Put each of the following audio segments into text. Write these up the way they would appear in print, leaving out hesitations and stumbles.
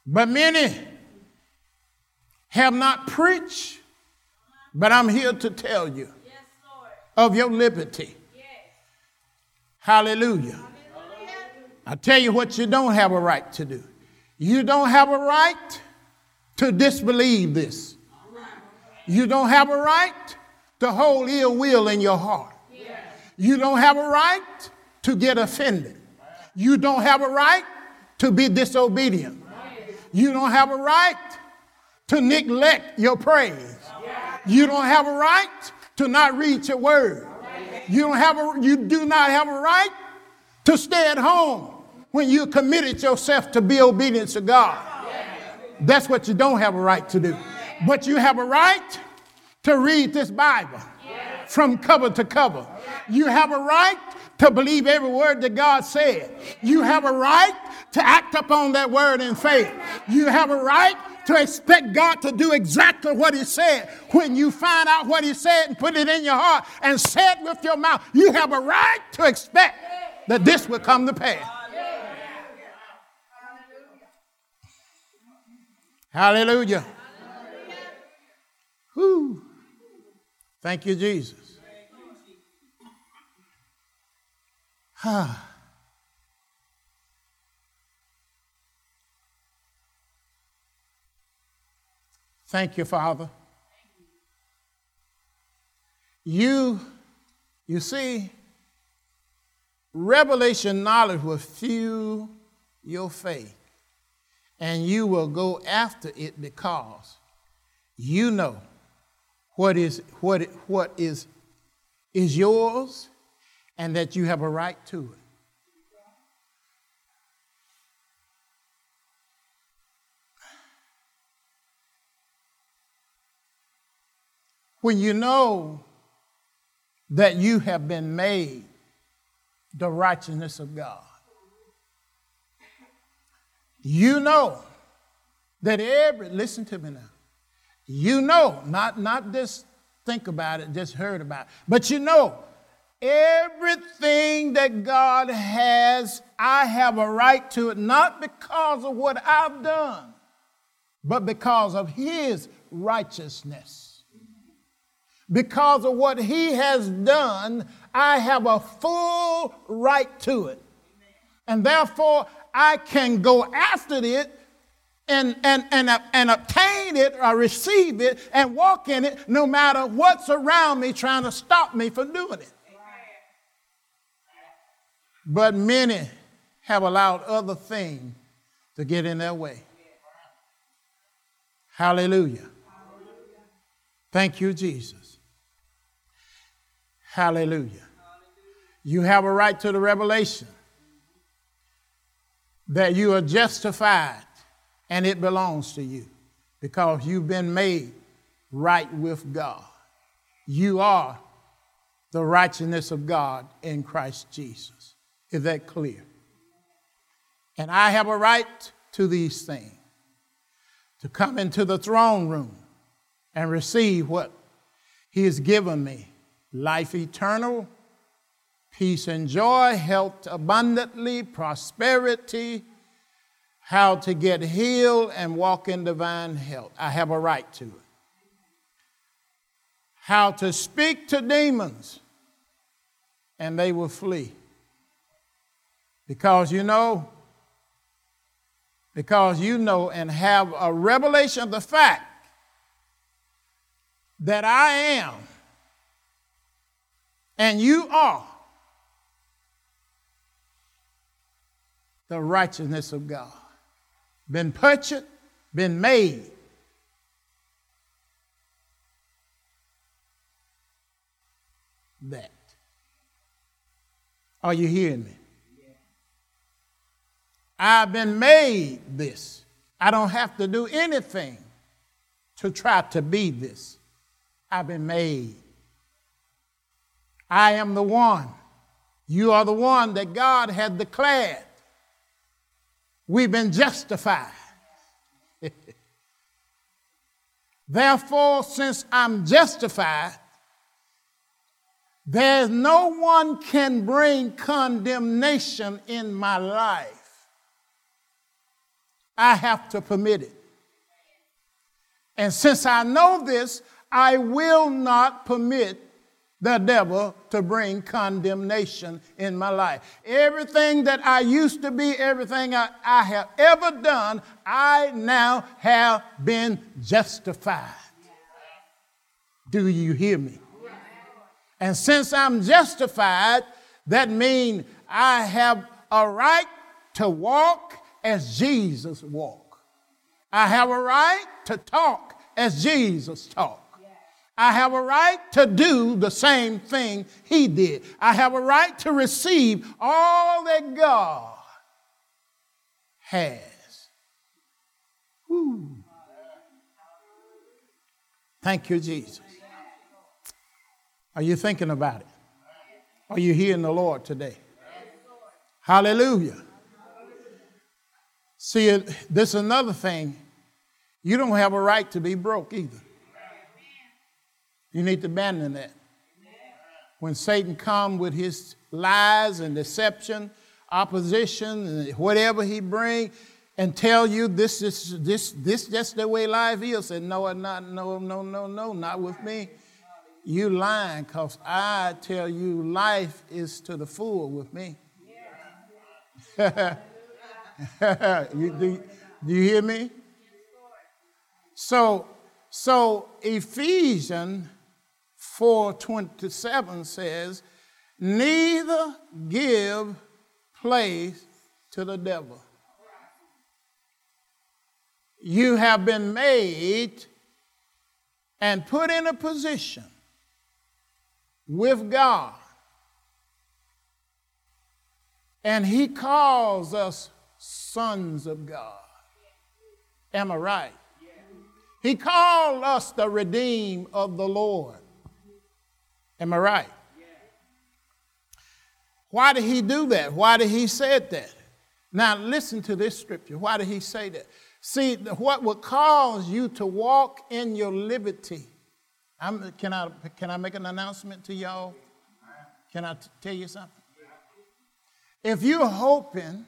But many have not preached, but I'm here to tell you of your liberty. Hallelujah. I tell you what you don't have a right to do. You don't have a right to disbelieve this. You don't have a right to hold ill will in your heart. You don't have a right to get offended. You don't have a right to be disobedient. You don't have a right to neglect your praise. You don't have a right to not read your word. You do not have a right to stay at home when you committed yourself to be obedient to God. That's what you don't have a right to do. But you have a right to read this Bible from cover to cover. You have a right to believe every word that God said. You have a right to act upon that word in faith. You have a right to expect God to do exactly what he said. When you find out what he said and put it in your heart and say it with your mouth, you have a right to expect that this will come to pass. Hallelujah. Whew. Thank you, Jesus. Thank you, Father. You see, revelation knowledge will fuel your faith, and you will go after it because you know what is yours, and that you have a right to it. When you know that you have been made the righteousness of God, you know that listen to me now, you know, not just think about it, just heard about it, but you know everything that God has, I have a right to it, not because of what I've done, but because of his righteousness. Because of what he has done, I have a full right to it. And therefore, I can go after it and obtain it or receive it and walk in it no matter what's around me trying to stop me from doing it. But many have allowed other things to get in their way. Hallelujah. Thank you, Jesus. Hallelujah. You have a right to the revelation that you are justified and it belongs to you because you've been made right with God. You are the righteousness of God in Christ Jesus. Is that clear? And I have a right to these things, to come into the throne room and receive what he has given me. Life eternal, peace and joy, health abundantly, prosperity, how to get healed and walk in divine health. I have a right to it. How to speak to demons and they will flee. Because you know and have a revelation of the fact that I am and you are the righteousness of God. Been purchased, been made. That. Are you hearing me? I've been made this. I don't have to do anything to try to be this. I've been made. I am the one. You are the one that God had declared. We've been justified. Therefore, since I'm justified, there's no one can bring condemnation in my life. I have to permit it. And since I know this, I will not permit the devil to bring condemnation in my life. Everything that I used to be, everything I have ever done, I now have been justified. Do you hear me? And since I'm justified, that means I have a right to walk as Jesus walked. I have a right to talk as Jesus talked. I have a right to do the same thing he did. I have a right to receive all that God has. Woo. Thank you, Jesus. Are you thinking about it? Are you hearing the Lord today? Hallelujah. See, this is another thing. You don't have a right to be broke either. You need to abandon that. When Satan comes with his lies and deception, opposition, and whatever he brings, and tell you this just the way life is, say, no, it's not, no, not with me. You lying, because I tell you life is to the full with me. Do you hear me? So Ephesians 4:27 says, neither give place to the devil. You have been made and put in a position with God. And he calls us sons of God. Am I right? He called us the redeemed of the Lord. Am I right? Why did he do that? Why did he say that? Now listen to this scripture. Why did he say that? See, what would cause you to walk in your liberty? Can I make an announcement to y'all? Can I tell you something? If you're hoping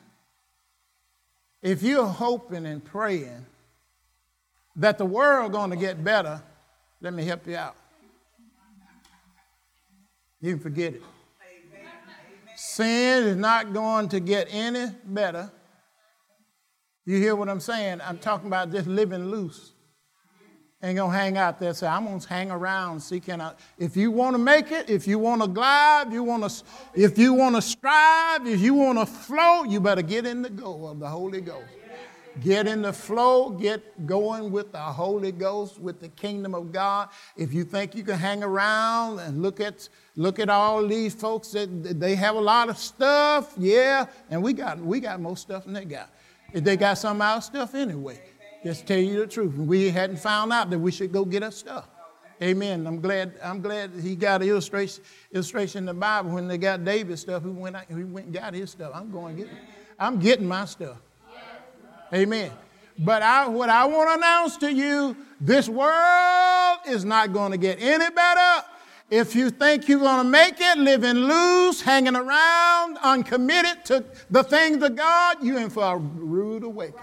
and praying that the world going to get better, let me help you out. You can forget it. Sin is not going to get any better. You hear what I'm saying? I'm talking about just living loose. Ain't going to hang out there and say, I'm going to hang around, see can I. If you want to make it, if you want to glide, if you want to strive, if you want to flow, you better get in the go of the Holy Ghost. Get in the flow, get going with the Holy Ghost, with the kingdom of God. If you think you can hang around and look at all these folks that they have a lot of stuff, yeah, and we got more stuff than they got. They got some of our stuff anyway. Just tell you the truth. We hadn't found out that we should go get our stuff. Amen. I'm glad he got an illustration in the Bible when they got David's stuff. He went and got his stuff. I'm getting my stuff. Amen. But what I want to announce to you, this world is not going to get any better. If you think you're going to make it, living loose, hanging around, uncommitted to the things of God, you're in for a rude awakening.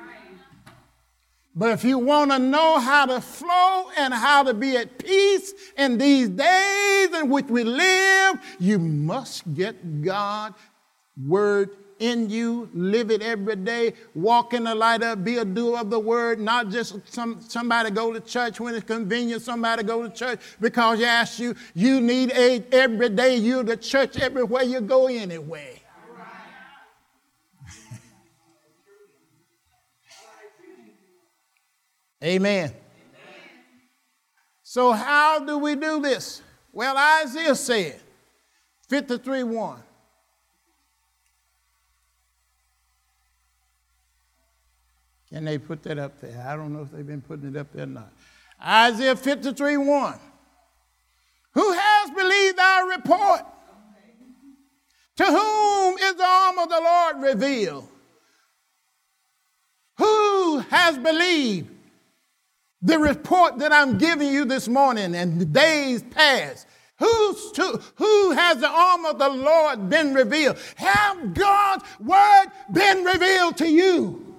But if you want to know how to flow and how to be at peace in these days in which we live, you must get God's word in you, live it every day, walk in the light of, be a doer of the word, not just somebody go to church when it's convenient, somebody go to church because you ask you need aid every day, you're the church everywhere you go anyway. Amen. So how do we do this? Well, Isaiah said, 53:1. Can they put that up there? I don't know if they've been putting it up there or not. Isaiah 53:1. Who has believed our report? To whom is the arm of the Lord revealed? Who has believed the report that I'm giving you this morning and the days past? Who has the arm of the Lord been revealed? Have God's word been revealed to you?